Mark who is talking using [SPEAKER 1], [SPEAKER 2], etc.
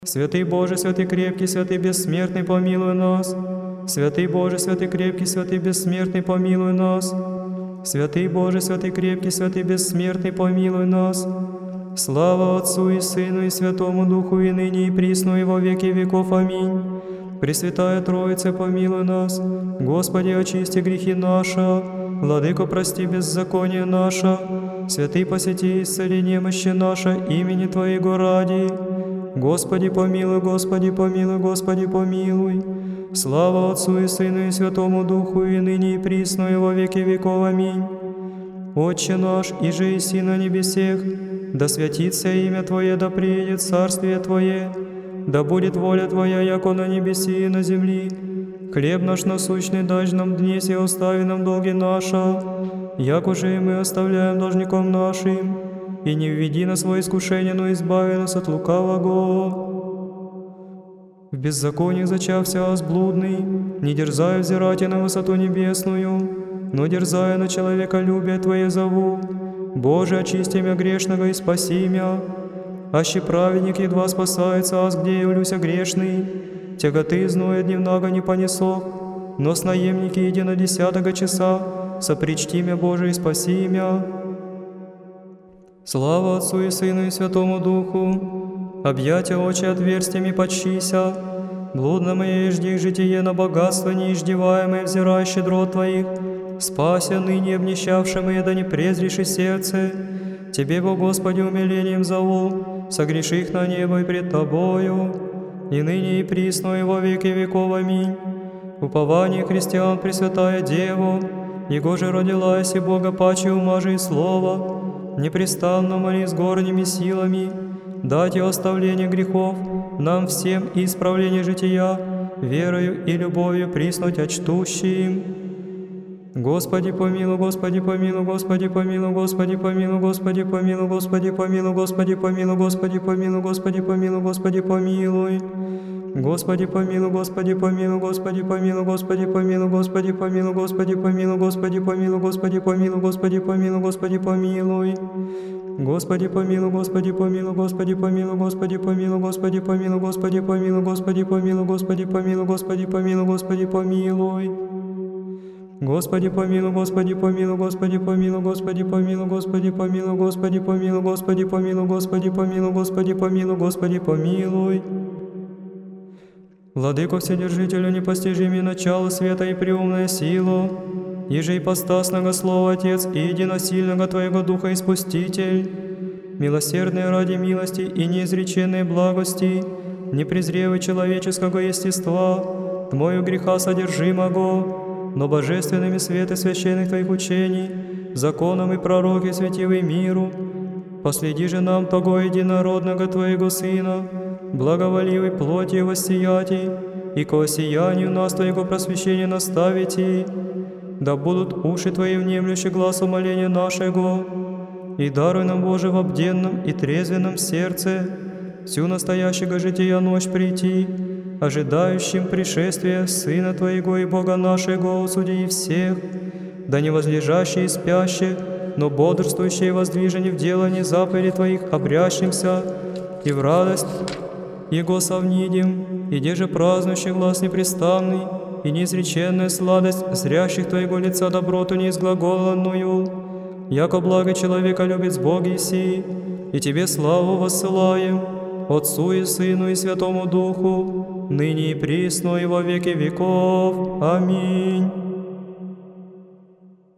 [SPEAKER 1] Святый Боже, святый крепкий, святый бессмертный, помилуй нас. Святый Боже, святый крепкий, святый бессмертный, помилуй нас. Святый Боже, святый крепкий, святый бессмертный, помилуй нас. Слава Отцу и Сыну и Святому Духу, и ныне и присно, и во веки веков. Аминь. Пресвятая Троица, помилуй нас. Господи, очисти грехи наши. Владыко, прости беззаконие наше. Святый, посети исцели немощи наши, имени Твоего ради. Господи, помилуй, Господи, помилуй, Господи, помилуй. Слава Отцу и Сыну и Святому Духу, и ныне и присно, и во веки веков. Аминь. Отче наш, иже еси на небесех, да святится имя Твое, да приедет царствие Твое, да будет воля Твоя, яко на небеси и на земли. Хлеб наш насущный дашь нам днесь, и остави нам долги наши, яко же и мы оставляем должником нашим. И не введи нас во искушение, но избави нас от лукавого. В беззаконии зачався аз блудный, не дерзая взирать на высоту небесную, но дерзая на человеколюбие Твое зову. Боже, очисти мя грешного и спаси мя. Аще праведник едва спасается, аз где явлюся грешный. Тяготы зноя дневного не понесох, но с наемники иди на 10 часа, сопричти мя, Боже, и спаси мя. Слава Отцу и Сыну и Святому Духу, объятия очи отверстиями подщися, блудно моей жди житие на богатство неиждеваемое, взирай щедрот Твоих, спася ныне обнищавшим, да не презришь сердце. Тебе, Бо Господи, умилением зову, согреши их на небо и пред Тобою, и ныне и присно, и во веки веков. Аминь. Упование христиан, Пресвятая Дева, Его же родилась и Бога паче ума же и слова, непрестанно моли с горними силами, дать и оставление грехов нам всем и исправление жития, верою и любовью приснуть очтущим. Господи помилуй, Господи помилуй, Господи помилуй, Господи помилуй, Господи помилуй, Господи помилуй, Господи помилуй, Господи помилуй, Господи помилуй, Господи помилуй. Господи помилуй, Господи помилуй, Господи помилуй, Господи помилуй, Господи помилуй, Господи помилуй, Господи помилуй, Господи помилуй, Господи помилуй, Господи помилуй. Господи помилуй, Господи помилуй, Господи помилуй, Господи помилуй, Господи помилуй, Господи помилуй, Господи помилуй, Господи помилуй, Господи помилуй, Господи помилуй. Господи помилуй, Господи помилуй, Господи помилуй, Господи помилуй, Господи помилуй, Господи помилуй, Господи помилуй, Господи помилуй, Господи помилуй, Господи помилуй. Владыко Вседержителю, непостижимое начало света и преумная сила, иже ипостасного Слова Отец и единосильного Твоего Духа и Спуститель, милосердный ради милости и неизреченной благости, не презревай человеческого естества, Тмою греха содержимого, но божественными светы священных Твоих учений, законом и пророки светивый миру, последи же нам того единородного Твоего Сына, благоволивой плотью воссияти, и ко сиянию нас Твоего просвещения наставите, да будут уши Твои внемлющи глаз умоления нашего, и даруй нам, Боже, в обденном и трезвенном сердце всю настоящего жития ночь прийти, ожидающим пришествия Сына Твоего и Бога нашего, судьи всех, да не возлежащие и спящие, но бодрствующие и воздвижение в делании заповедей Твоих обрящимся, и в радость Его совнидим, и деже празднующий глаз непрестанный, и неизреченная сладость зрящих Твоего лица доброту неизглаголанную, яко благо человека любит с Боги сии, и Тебе славу воссылаем, Отцу и Сыну и Святому Духу, ныне и присно и во веки веков. Аминь.